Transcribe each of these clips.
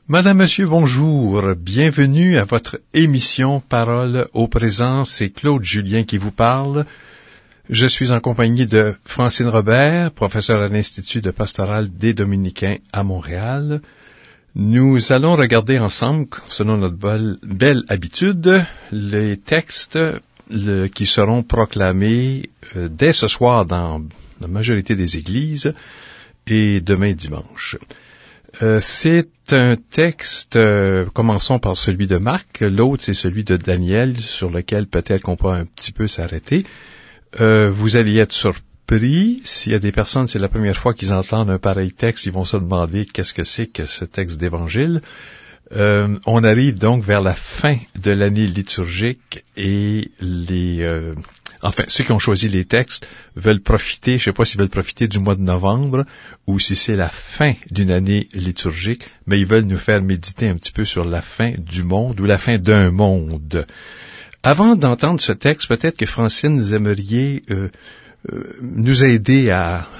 Madame, Monsieur, bonjour. Bienvenue à votre émission Parole au présent. C'est Claude Julien qui vous parle. Je suis en compagnie de Francine Robert, professeure à l'Institut de pastoral des Dominicains à Montréal. Nous allons regarder ensemble, selon notre belle habitude, les textes qui seront proclamés dès ce soir dans la majorité des églises et demain dimanche. C'est un texte, commençons par celui de Marc, l'autre c'est celui de Daniel, sur lequel peut-être qu'on peut un petit peu s'arrêter. Vous allez être surpris, s'il y a des personnes, c'est la première fois qu'ils entendent un pareil texte, ils vont se demander qu'est-ce que c'est que ce texte d'évangile. On arrive donc vers la fin de l'année liturgique et ceux qui ont choisi les textes veulent profiter, je ne sais pas s'ils veulent profiter du mois de novembre ou si c'est la fin d'une année liturgique, mais ils veulent nous faire méditer un petit peu sur la fin du monde ou la fin d'un monde. Avant d'entendre ce texte, peut-être que Francine, vous aimeriez nous aider à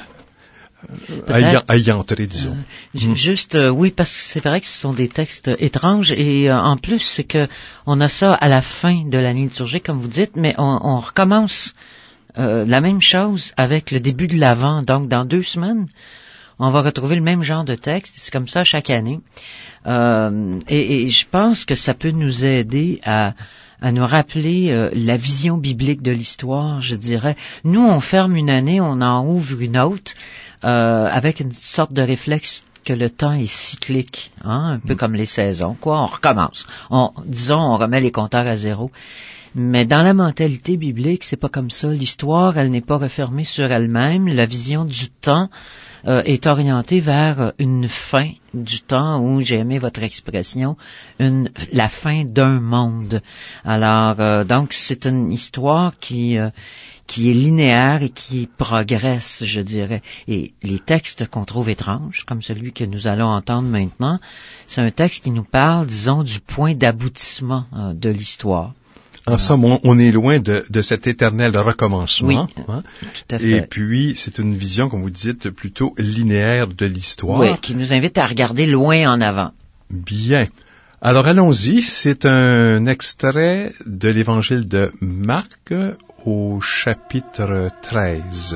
y entrer, disons. Oui, parce que c'est vrai que ce sont des textes étranges et en plus, c'est que on a ça à la fin de l'année liturgique, comme vous dites, mais on recommence la même chose avec le début de l'Avent. Donc, dans 2 semaines, on va retrouver le même genre de texte. C'est comme ça chaque année. Et je pense que ça peut nous aider à nous rappeler la vision biblique de l'histoire, je dirais. Nous, on ferme une année, on en ouvre une autre, avec une sorte de réflexe que le temps est cyclique, un peu comme les saisons, on recommence. On remet les compteurs à zéro. Mais dans la mentalité biblique, c'est pas comme ça. L'histoire, elle n'est pas refermée sur elle-même. La vision du temps est orientée vers une fin du temps, où j'ai aimé votre expression, la fin d'un monde. Alors, donc, c'est une histoire qui est linéaire et qui progresse, je dirais. Et les textes qu'on trouve étranges, comme celui que nous allons entendre maintenant, c'est un texte qui nous parle, disons, du point d'aboutissement de l'histoire. En somme, on est loin de cet éternel recommencement. Oui, tout à fait. Et puis, c'est une vision, comme vous dites, plutôt linéaire de l'histoire. Oui, qui nous invite à regarder loin en avant. Bien. Alors, allons-y. C'est un extrait de l'Évangile de Marc au chapitre 13.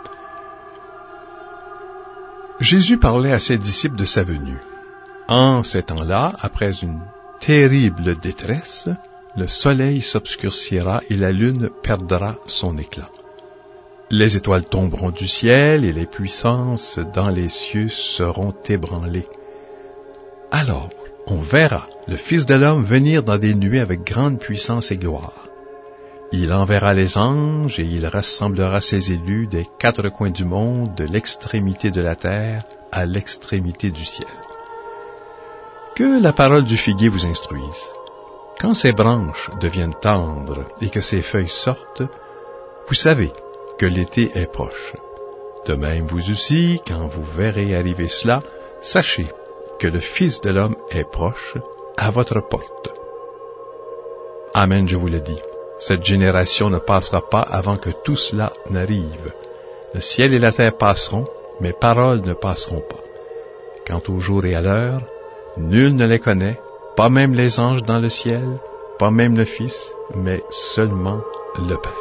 Jésus parlait à ses disciples de sa venue. En ces temps-là, après une terrible détresse, le soleil s'obscurcira et la lune perdra son éclat. Les étoiles tomberont du ciel et les puissances dans les cieux seront ébranlées. Alors, on verra le Fils de l'homme venir dans des nuées avec grande puissance et gloire. Il enverra les anges et il rassemblera ses élus des 4 coins du monde, de l'extrémité de la terre à l'extrémité du ciel. Que la parole du figuier vous instruise. Quand ses branches deviennent tendres et que ses feuilles sortent, vous savez que l'été est proche. De même vous aussi, quand vous verrez arriver cela, sachez que le Fils de l'homme est proche, à votre porte. Amen, je vous le dis. Cette génération ne passera pas avant que tout cela n'arrive. Le ciel et la terre passeront, mes paroles ne passeront pas. Quant au jour et à l'heure, nul ne les connaît, pas même les anges dans le ciel, pas même le Fils, mais seulement le Père.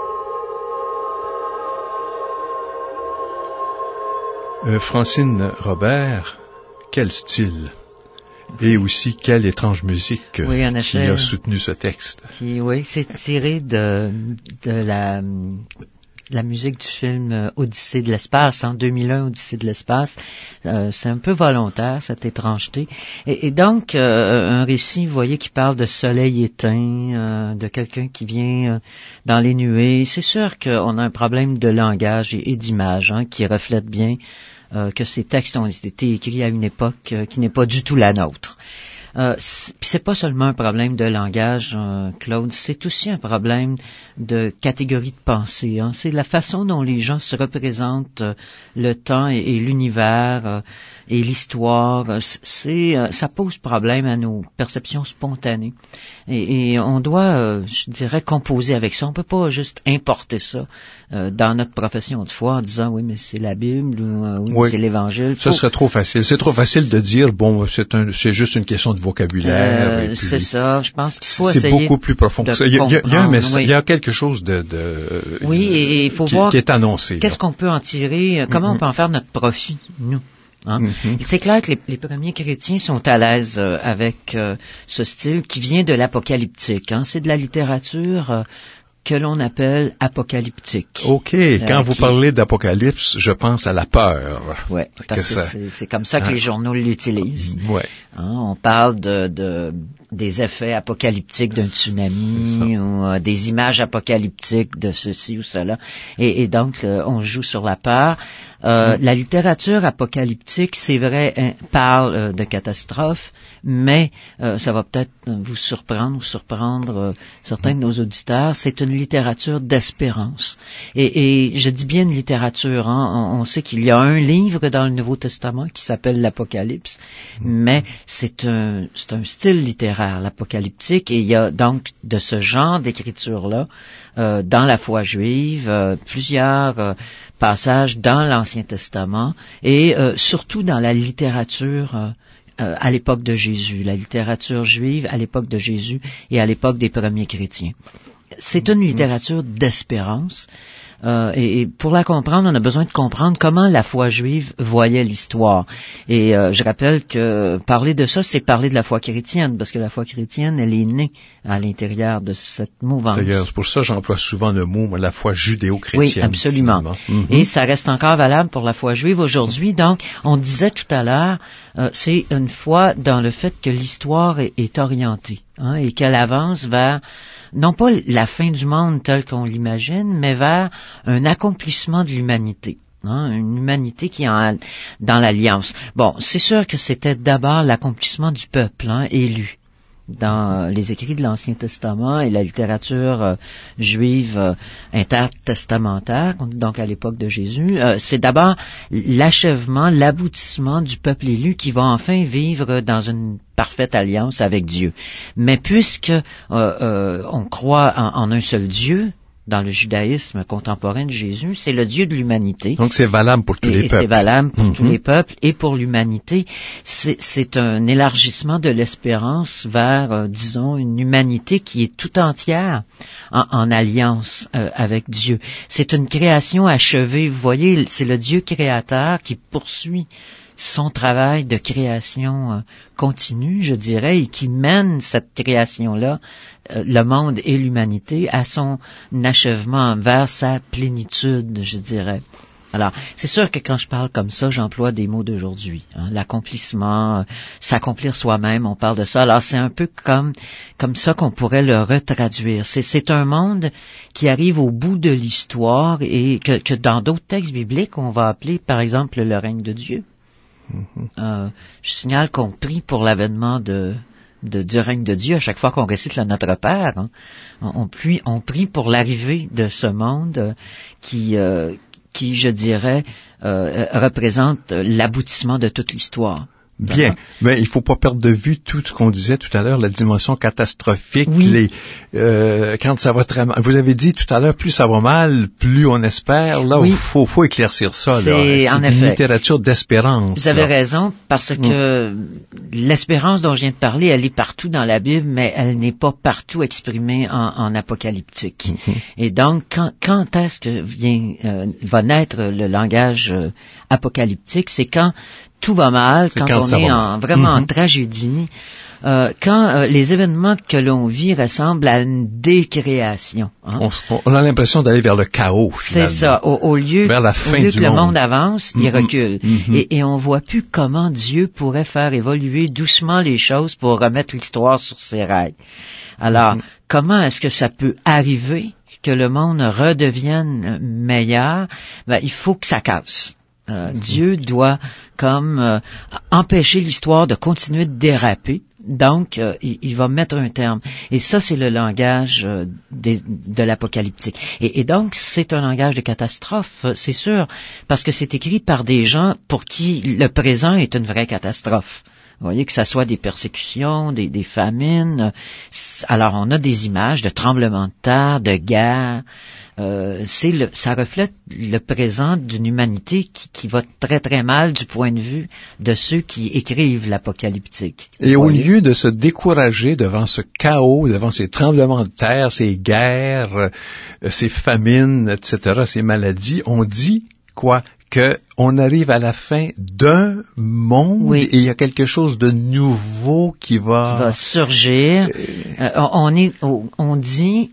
Francine Robert, quel style! Et aussi, quelle étrange musique qui a soutenu ce texte. Oui, c'est tiré de la musique du film Odyssée de l'espace, 2001, Odyssée de l'espace. C'est un peu volontaire, cette étrangeté. Et donc, un récit, vous voyez, qui parle de soleil éteint, de quelqu'un qui vient dans les nuées. C'est sûr qu'on a un problème de langage et d'image qui reflète bien que ces textes ont été écrits à une époque qui n'est pas du tout la nôtre. Puis c'est pas seulement un problème de langage, Claude, c'est aussi un problème de catégorie de pensée. Hein. C'est la façon dont les gens se représentent le temps et l'univers et l'histoire. Ça pose problème à nos perceptions spontanées. Et on doit, je dirais, composer avec ça. On peut pas juste importer ça dans notre profession de foi en disant oui, mais c'est la Bible ou oui, c'est l'Évangile. Ça serait trop facile. C'est trop facile de dire bon, c'est juste une question de vocabulaire. Puis, c'est ça. Je pense qu'il faut c'est essayer beaucoup plus profond que ça. Il y a quelque chose oui, et il faut voir qui est annoncé. Qu'est-ce qu'on peut en tirer, comment on peut en faire notre profit, nous. Hein? C'est clair que les premiers chrétiens sont à l'aise avec ce style qui vient de l'apocalyptique. Hein? C'est de la littérature que l'on appelle apocalyptique. OK. Quand vous parlez d'apocalypse, je pense à la peur. Oui, parce que c'est comme ça que les journaux l'utilisent. Ouais. Hein, on parle des effets apocalyptiques d'un tsunami ou des images apocalyptiques de ceci ou cela. Et donc, on joue sur la peur. La littérature apocalyptique, c'est vrai, parle de catastrophes, mais ça va peut-être vous surprendre ou surprendre certains de nos auditeurs. C'est une littérature d'espérance. Et je dis bien une littérature. Hein, on sait qu'il y a un livre dans le Nouveau Testament qui s'appelle l'Apocalypse, mais c'est un style littéraire, l'apocalyptique, et il y a donc de ce genre d'écriture-là dans la foi juive, plusieurs passages dans l'Ancien Testament et surtout dans la littérature à l'époque de Jésus, la littérature juive à l'époque de Jésus et à l'époque des premiers chrétiens. C'est une littérature d'espérance. Et pour la comprendre, on a besoin de comprendre comment la foi juive voyait l'histoire. Et je rappelle que parler de ça, c'est parler de la foi chrétienne, parce que la foi chrétienne, elle est née à l'intérieur de cette mouvance. D'ailleurs, c'est pour ça que j'emploie souvent le mot la foi judéo-chrétienne. Oui, absolument. Et ça reste encore valable pour la foi juive aujourd'hui. Donc, on disait tout à l'heure, c'est une foi dans le fait que l'histoire est orientée, hein, et qu'elle avance vers non pas la fin du monde telle qu'on l'imagine, mais vers un accomplissement de l'humanité. Hein, une humanité qui est dans l'alliance. Bon, c'est sûr que c'était d'abord l'accomplissement du peuple élu. Dans les écrits de l'Ancien Testament et la littérature juive intertestamentaire, donc à l'époque de Jésus, c'est d'abord l'achèvement, l'aboutissement du peuple élu qui va enfin vivre dans une parfaite alliance avec Dieu. Mais puisque on croit en un seul Dieu, dans le judaïsme contemporain de Jésus, c'est le Dieu de l'humanité. Donc c'est valable pour tous les peuples. C'est valable pour tous les peuples et pour l'humanité. C'est un élargissement de l'espérance vers, disons, une humanité qui est tout entière en alliance avec Dieu. C'est une création achevée. Vous voyez, c'est le Dieu créateur qui poursuit son travail de création continue, je dirais, et qui mène cette création-là, le monde et l'humanité, à son achèvement, vers sa plénitude, je dirais. Alors, c'est sûr que quand je parle comme ça, j'emploie des mots d'aujourd'hui. Hein, l'accomplissement, s'accomplir soi-même, on parle de ça. Alors, c'est un peu comme ça qu'on pourrait le retraduire. C'est un monde qui arrive au bout de l'histoire et que dans d'autres textes bibliques, on va appeler, par exemple, le règne de Dieu. Je signale qu'on prie pour l'avènement du règne de Dieu à chaque fois qu'on récite le Notre Père. Hein. On prie pour l'arrivée de ce monde qui, je dirais, représente l'aboutissement de toute l'histoire. Bien, mais il faut pas perdre de vue tout ce qu'on disait tout à l'heure, la dimension catastrophique, oui. Quand ça va très mal. Vous avez dit tout à l'heure, plus ça va mal, plus on espère. Là, oui. faut éclaircir ça. C'est une littérature d'espérance. Vous avez raison, parce que l'espérance dont je viens de parler, elle est partout dans la Bible, mais elle n'est pas partout exprimée en apocalyptique. Et donc, quand est-ce que va naître le langage apocalyptique? C'est quand tout va mal, quand on est vraiment en tragédie, quand les événements que l'on vit ressemblent à une décréation. Hein? On a l'impression d'aller vers le chaos, finalement. C'est ça. Au lieu que le monde avance, il recule. Et on voit plus comment Dieu pourrait faire évoluer doucement les choses pour remettre l'histoire sur ses rails. Alors, comment est-ce que ça peut arriver que le monde redevienne meilleur? Il faut que ça casse. Dieu doit comme empêcher l'histoire de continuer de déraper Donc, il va mettre un terme. Et ça, c'est le langage de l'apocalyptique. Et donc, c'est un langage de catastrophe, c'est sûr, parce que c'est écrit par des gens pour qui le présent est une vraie catastrophe. Vous voyez, que ça soit des persécutions, des famines. Alors, on a des images de tremblements de terre, de guerre. Ça reflète le présent d'une humanité qui va très très mal du point de vue de ceux qui écrivent l'apocalyptique. Et au lieu de se décourager devant ce chaos, devant ces tremblements de terre, ces guerres, ces famines, etc., ces maladies, on dit quoi? Qu'on arrive à la fin d'un monde et il y a quelque chose de nouveau qui va surgir. On dit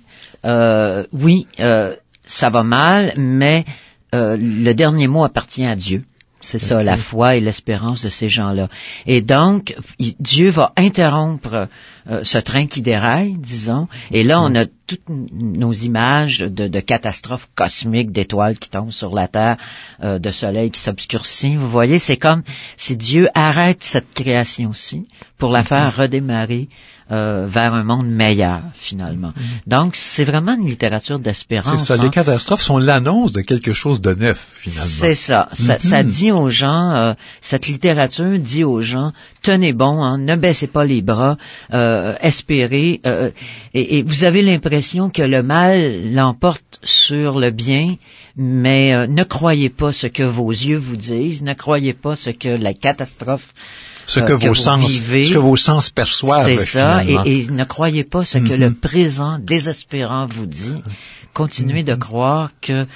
oui, ça va mal, mais le dernier mot appartient à Dieu. C'est ça, la foi et l'espérance de ces gens-là. Et donc, Dieu va interrompre ce train qui déraille, disons. Et là, on a toutes nos images de catastrophes cosmiques, d'étoiles qui tombent sur la Terre, de soleil qui s'obscurcit. Vous voyez, c'est comme si Dieu arrête cette création-ci pour la faire redémarrer vers un monde meilleur, finalement. Donc, c'est vraiment une littérature d'espérance. C'est ça, les catastrophes sont l'annonce de quelque chose de neuf, finalement. C'est ça. Ça dit aux gens, cette littérature dit aux gens, tenez bon, ne baissez pas les bras, espérez. Et vous avez l'impression que le mal l'emporte sur le bien, mais ne croyez pas ce que vos yeux vous disent, ne croyez pas ce que la catastrophe ce que vos sens perçoivent. C'est ça, et ne croyez pas ce que le présent désespérant vous dit. Continuez de croire que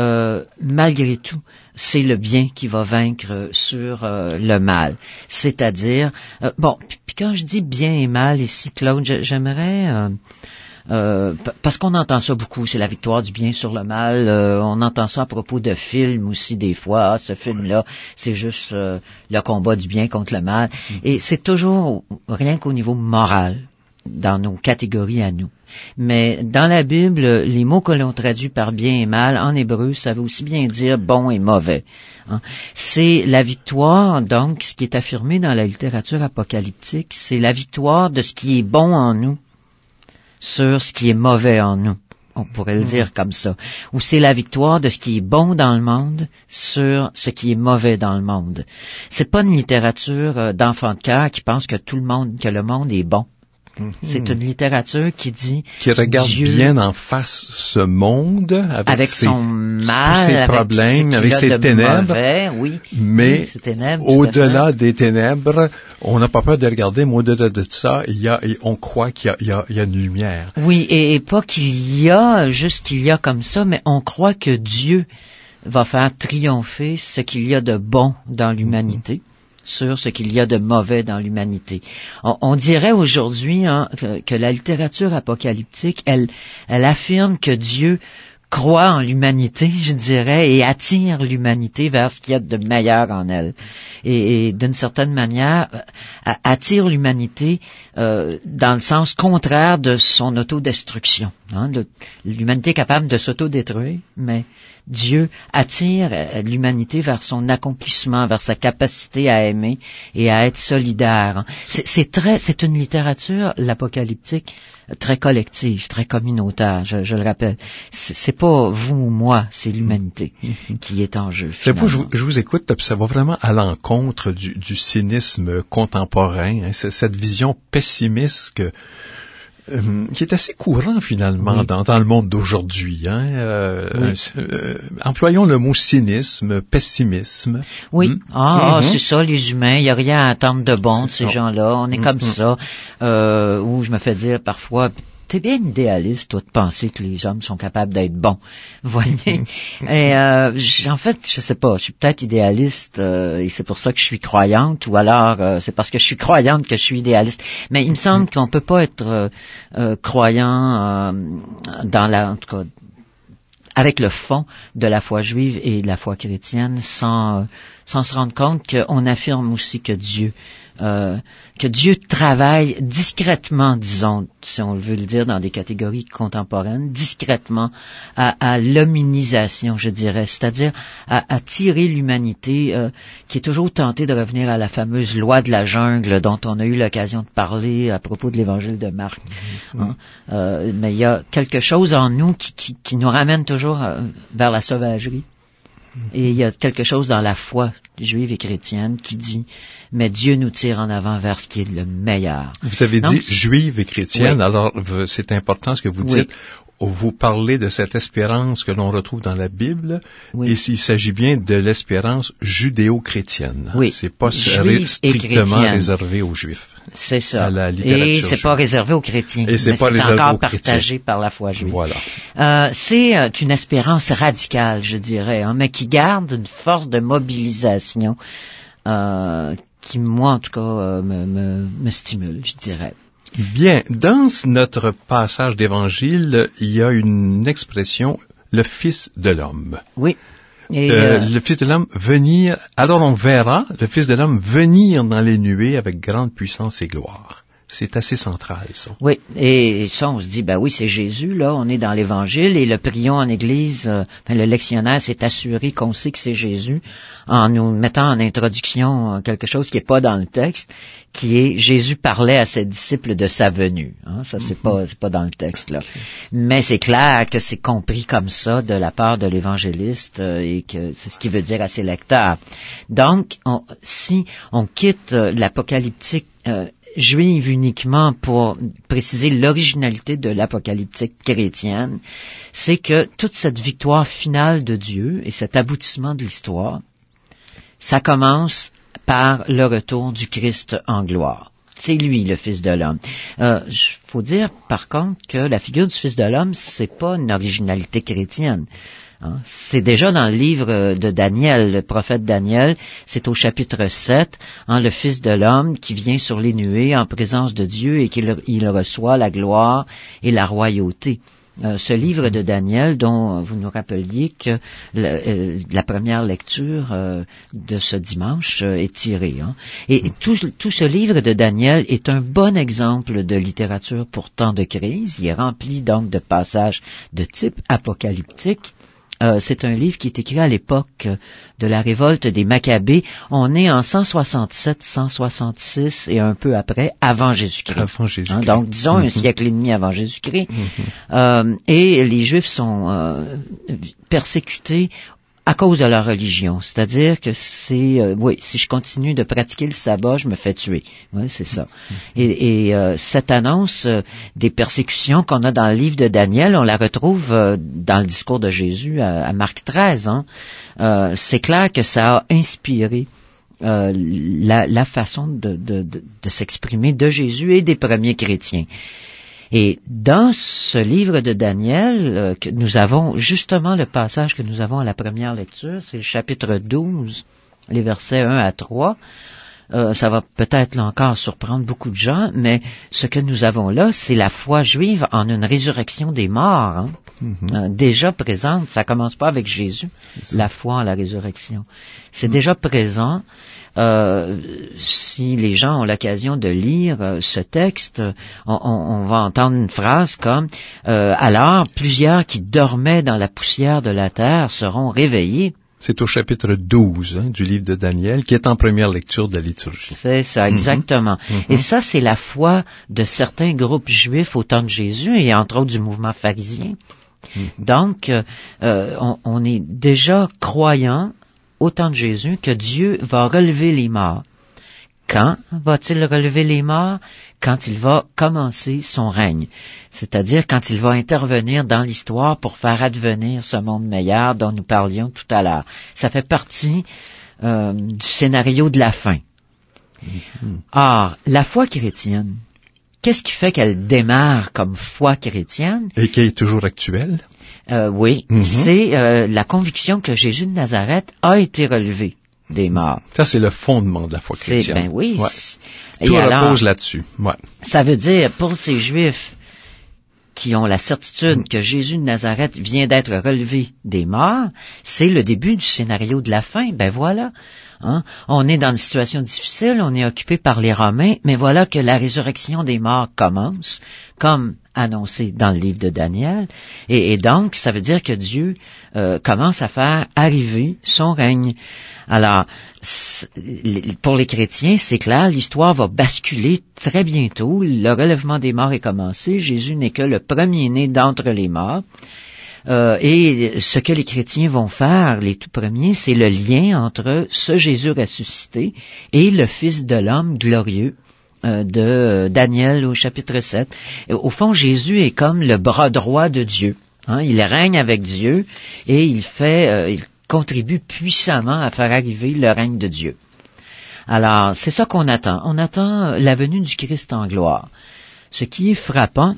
malgré tout, c'est le bien qui va vaincre sur le mal. C'est-à-dire, puis quand je dis bien et mal ici, Claude, j'aimerais... parce qu'on entend ça beaucoup, c'est la victoire du bien sur le mal. On entend ça à propos de films aussi des fois. Ce film-là, c'est juste le combat du bien contre le mal. Et c'est toujours rien qu'au niveau moral, dans nos catégories à nous. Mais dans la Bible, les mots que l'on traduit par bien et mal, en hébreu, ça veut aussi bien dire bon et mauvais. Hein? C'est la victoire, donc, ce qui est affirmé dans la littérature apocalyptique, c'est la victoire de ce qui est bon en nous sur ce qui est mauvais en nous. On pourrait le dire comme ça. Ou c'est la victoire de ce qui est bon dans le monde sur ce qui est mauvais dans le monde. C'est pas une littérature d'enfant de cœur qui pense que le monde est bon. C'est une littérature qui dit... Qui regarde bien en face ce monde avec son mal, ses problèmes, avec ses ténèbres. Mauvais, mais au-delà des ténèbres, on n'a pas peur de regarder, mais au-delà de ça, on croit qu'il y a une lumière. Oui, et pas qu'il y a comme ça, mais on croit que Dieu va faire triompher ce qu'il y a de bon dans l'humanité. Sur ce qu'il y a de mauvais dans l'humanité. On dirait aujourd'hui que la littérature apocalyptique, elle affirme que Dieu croit en l'humanité, je dirais, et attire l'humanité vers ce qu'il y a de meilleur en elle. Et d'une certaine manière, attire l'humanité dans le sens contraire de son autodestruction. L'humanité est capable de s'autodétruire, mais Dieu attire l'humanité vers son accomplissement, vers sa capacité à aimer et à être solidaire. C'est une littérature, l'apocalyptique, très collective, très communautaire, je le rappelle. C'est pas vous ou moi, c'est l'humanité qui est en jeu. C'est vous, je vous écoute, ça va vraiment à l'encontre du cynisme contemporain, cette vision pessimiste qui est assez courant finalement dans le monde d'aujourd'hui. Employons le mot cynisme, pessimisme. Oui, c'est ça, les humains, il n'y a rien à attendre de bon de ces gens-là, on est comme ça. Où je me fais dire parfois... C'est bien idéaliste, toi, de penser que les hommes sont capables d'être bons. Vous voyez? Et en fait, je sais pas, je suis peut-être idéaliste et c'est pour ça que je suis croyante, ou alors c'est parce que je suis croyante que je suis idéaliste. Mais il me semble qu'on peut pas être croyant en tout cas, avec le fond de la foi juive et de la foi chrétienne sans se rendre compte qu'on affirme aussi que Dieu que Dieu travaille discrètement, disons, si on veut le dire dans des catégories contemporaines, discrètement à l'hominisation, je dirais, c'est-à-dire à tirer l'humanité qui est toujours tentée de revenir à la fameuse loi de la jungle dont on a eu l'occasion de parler à propos de l'évangile de Marc. Mais il y a quelque chose en nous qui nous ramène toujours vers la sauvagerie. Et il y a quelque chose dans la foi juive et chrétienne qui dit « Mais Dieu nous tire en avant vers ce qui est le meilleur. » Vous avez dit juive et chrétienne, oui. Alors c'est important ce que vous dites. Vous parlez de cette espérance que l'on retrouve dans la Bible, et s'il s'agit bien de l'espérance judéo-chrétienne. Oui. C'est pas strictement réservé aux Juifs. C'est ça. À la littérature et c'est pas réservé aux chrétiens. Et c'est pas réservé encore aux partagé par la foi juive. Voilà. C'est une espérance radicale, je dirais, mais qui garde une force de mobilisation qui, moi, en tout cas, me stimule, je dirais. Bien, dans notre passage d'Évangile, il y a une expression, le Fils de l'homme. Oui. Et le Fils de l'homme venir, alors on verra le Fils de l'homme venir dans les nuées avec grande puissance et gloire. C'est assez central, ça. Oui, et ça, on se dit, ben oui, c'est Jésus, là, on est dans l'Évangile, et le prion en Église, le lectionnaire s'est assuré qu'on sait que c'est Jésus, en nous mettant en introduction quelque chose qui n'est pas dans le texte, qui est Jésus parlait à ses disciples de sa venue. Ça, c'est pas dans le texte, là. Mais c'est clair que c'est compris comme ça de la part de l'évangéliste, et que c'est ce qu'il veut dire à ses lecteurs. Donc, si on quitte l'apocalyptique juive uniquement pour préciser l'originalité de l'apocalyptique chrétienne, c'est que toute cette victoire finale de Dieu et cet aboutissement de l'histoire, ça commence par le retour du Christ en gloire. C'est lui, le Fils de l'homme. Faut dire, par contre, que la figure du Fils de l'homme, c'est pas une originalité chrétienne. C'est déjà dans le livre de Daniel, le prophète Daniel, c'est au chapitre 7, le Fils de l'homme qui vient sur les nuées en présence de Dieu et qu'il reçoit la gloire et la royauté. Ce livre de Daniel dont vous nous rappeliez que la première lecture de ce dimanche est tirée. Et tout ce livre de Daniel est un bon exemple de littérature pour temps de crise. Il est rempli donc de passages de type apocalyptique. C'est un livre qui est écrit à l'époque de la révolte des Maccabées. On est en 167, 166 et un peu après, avant Jésus-Christ. Avant Jésus-Christ. Donc, disons un siècle et demi avant Jésus-Christ. Et les Juifs sont persécutés à cause de leur religion. C'est-à-dire que si je continue de pratiquer le sabbat, je me fais tuer. Oui, c'est ça. Et cette annonce des persécutions qu'on a dans le livre de Daniel, on la retrouve dans le discours de Jésus à Marc 13. C'est clair que ça a inspiré la façon de s'exprimer de Jésus et des premiers chrétiens. Et dans ce livre de Daniel, que nous avons justement le passage que nous avons à la première lecture, c'est le chapitre 12, les versets 1 à 3. Ça va peut-être là encore surprendre beaucoup de gens, mais ce que nous avons là, c'est la foi juive en une résurrection des morts, déjà présente. Ça commence pas avec Jésus, la foi en la résurrection. C'est déjà présent. Si les gens ont l'occasion de lire ce texte, on va entendre une phrase comme alors plusieurs qui dormaient dans la poussière de la terre seront réveillés. C'est au chapitre 12 du livre de Daniel, qui est en première lecture de la liturgie. C'est ça, exactement. Et ça, c'est la foi de certains groupes juifs au temps de Jésus, et entre autres du mouvement pharisien. Donc, on est déjà croyant au temps de Jésus que Dieu va relever les morts. Quand va-t-il relever les morts? Quand il va commencer son règne. C'est-à-dire quand il va intervenir dans l'histoire pour faire advenir ce monde meilleur dont nous parlions tout à l'heure. Ça fait partie du scénario de la fin. Or, la foi chrétienne, qu'est-ce qui fait qu'elle démarre comme foi chrétienne? Et qui est toujours actuelle? Oui, c'est la conviction que Jésus de Nazareth a été relevé des morts. Ça, c'est le fondement de la foi chrétienne. Ben oui. Ouais. Tout repose là-dessus. Ouais. Ça veut dire, pour ces Juifs qui ont la certitude que Jésus de Nazareth vient d'être relevé des morts, c'est le début du scénario de la fin. Ben voilà. Hein? On est dans une situation difficile, on est occupé par les Romains, mais voilà que la résurrection des morts commence, comme annoncé dans le livre de Daniel, et donc ça veut dire que Dieu commence à faire arriver son règne. Alors, pour les chrétiens, c'est clair, l'histoire va basculer très bientôt, le relèvement des morts est commencé, Jésus n'est que le premier-né d'entre les morts. Et ce que les chrétiens vont faire, les tout premiers, c'est le lien entre ce Jésus ressuscité et le Fils de l'homme glorieux de Daniel au chapitre 7. Et au fond, Jésus est comme le bras droit de Dieu. Hein? Il règne avec Dieu et il contribue puissamment à faire arriver le règne de Dieu. Alors, c'est ça qu'on attend. On attend la venue du Christ en gloire. Ce qui est frappant,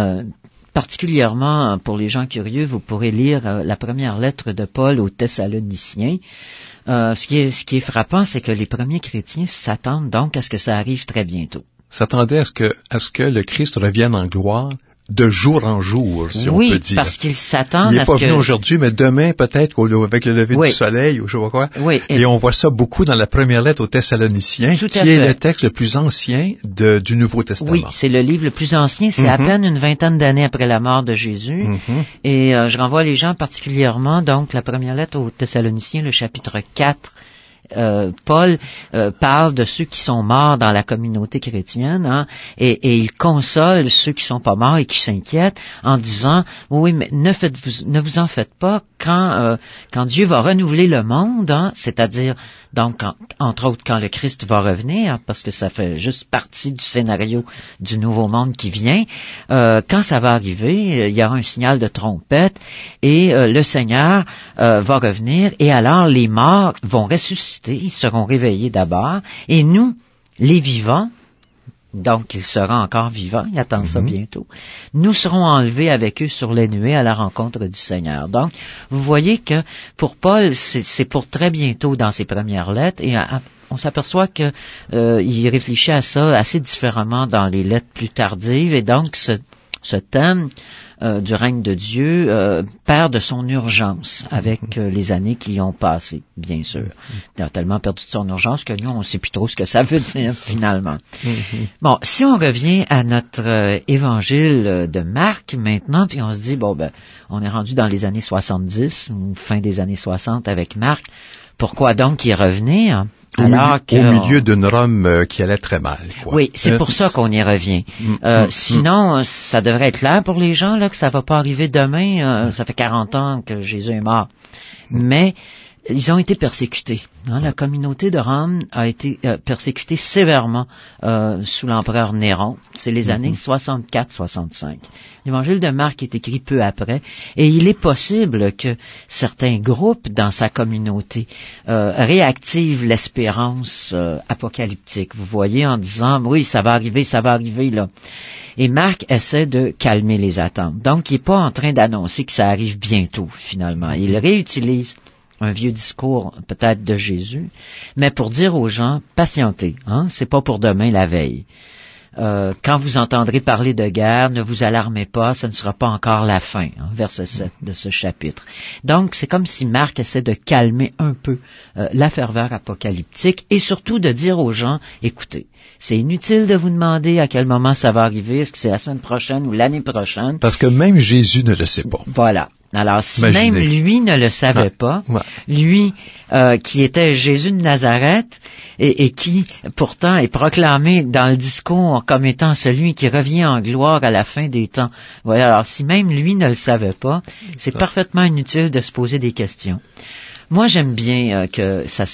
particulièrement pour les gens curieux, vous pourrez lire la première lettre de Paul aux Thessaloniciens. Ce qui est frappant, c'est que les premiers chrétiens s'attendent donc à ce que ça arrive très bientôt. S'attendaient à ce que le Christ revienne en gloire de jour en jour, si on peut dire. Oui, parce qu'ils s'attendent à ce que... Il n'est pas venu aujourd'hui, mais demain, peut-être, avec le lever du soleil, ou je sais pas quoi. Oui, et on voit ça beaucoup dans la première lettre aux Thessaloniciens, qui est le texte le plus ancien du Nouveau Testament. Oui, c'est le livre le plus ancien. C'est à peine une vingtaine d'années après la mort de Jésus. Et je renvoie les gens particulièrement, donc, la première lettre aux Thessaloniciens, le chapitre 4, Paul parle de ceux qui sont morts dans la communauté chrétienne, hein, et il console ceux qui sont pas morts et qui s'inquiètent en disant oui, mais ne vous en faites pas quand Dieu va renouveler le monde, hein, c'est-à-dire donc entre autres quand le Christ va revenir, parce que ça fait juste partie du scénario du nouveau monde qui vient. Quand ça va arriver, il y aura un signal de trompette et le Seigneur va revenir, et alors les morts vont ressusciter, ils seront réveillés d'abord, et nous, les vivants, donc il sera encore vivant, il attend ça bientôt, nous serons enlevés avec eux sur les nuées à la rencontre du Seigneur. Donc, vous voyez que pour Paul, c'est pour très bientôt dans ses premières lettres, et on s'aperçoit que il réfléchit à ça assez différemment dans les lettres plus tardives, et donc ce thème du règne de Dieu perd de son urgence avec les années qui ont passé, bien sûr. Il a tellement perdu de son urgence que nous, on ne sait plus trop ce que ça veut dire finalement. Bon, si on revient à notre évangile de Marc maintenant, puis on se dit, on est rendu dans les années 70, ou fin des années 60 avec Marc, pourquoi donc y revenir? Au milieu d'une Rome qui allait très mal, quoi. Oui, c'est pour ça qu'on y revient. Sinon, ça devrait être clair pour les gens là que ça va pas arriver demain. Ça fait 40 ans que Jésus est mort. Mais ils ont été persécutés. Hein, la communauté de Rome a été persécutée sévèrement sous l'empereur Néron. C'est les années 64-65. L'évangile de Marc est écrit peu après, et il est possible que certains groupes dans sa communauté réactivent l'espérance apocalyptique. Vous voyez, en disant, oui, ça va arriver là. Et Marc essaie de calmer les attentes. Donc, il n'est pas en train d'annoncer que ça arrive bientôt, finalement. Il réutilise un vieux discours peut-être de Jésus, mais pour dire aux gens, patientez, hein, c'est pas pour demain la veille. Quand vous entendrez parler de guerre, ne vous alarmez pas, ce ne sera pas encore la fin, hein, verset 7 de ce chapitre. Donc, c'est comme si Marc essaie de calmer un peu la ferveur apocalyptique et surtout de dire aux gens, écoutez, c'est inutile de vous demander à quel moment ça va arriver, est-ce que c'est la semaine prochaine ou l'année prochaine? Parce que même Jésus ne le sait pas. Voilà. Alors, si Imaginez. même lui ne le savait pas, lui qui était Jésus de Nazareth et qui pourtant est proclamé dans le discours comme étant celui qui revient en gloire à la fin des temps. Voilà. Alors, si même lui ne le savait pas, c'est parfaitement inutile de se poser des questions. Moi, j'aime bien que ça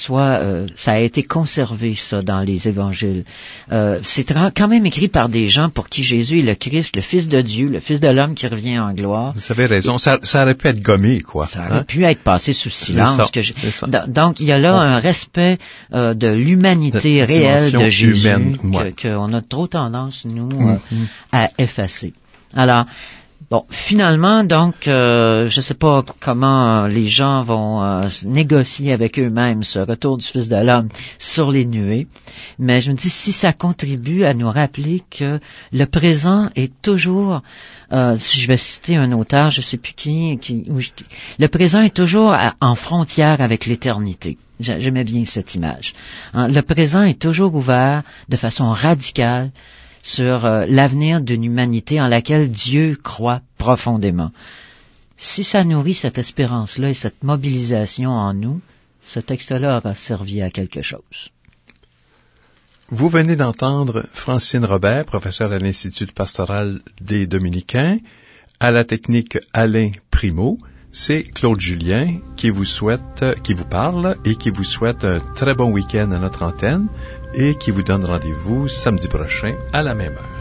a été conservé, ça, dans les évangiles. C'est quand même écrit par des gens pour qui Jésus est le Christ, le Fils de Dieu, le Fils de l'homme qui revient en gloire. Vous avez raison, ça aurait pu être gommé, quoi. Ça aurait pu être passé sous silence. C'est ça. Donc, il y a là un respect de l'humanité réelle de Jésus qu'on a trop tendance, nous, à effacer. Alors, Bon, finalement, donc, je sais pas comment les gens vont négocier avec eux-mêmes ce retour du Fils de l'homme sur les nuées, mais je me dis, si ça contribue à nous rappeler que le présent est toujours, si je vais citer un auteur, je sais plus le présent est toujours en frontière avec l'éternité. J'aimais bien cette image. Le présent est toujours ouvert de façon radicale sur l'avenir d'une humanité en laquelle Dieu croit profondément. Si ça nourrit cette espérance-là et cette mobilisation en nous, ce texte-là aura servi à quelque chose. Vous venez d'entendre Francine Robert, professeure à l'Institut pastoral des Dominicains, à la technique Alain Primo. C'est Claude Julien qui vous parle et qui vous souhaite un très bon week-end à notre antenne et qui vous donne rendez-vous samedi prochain à la même heure.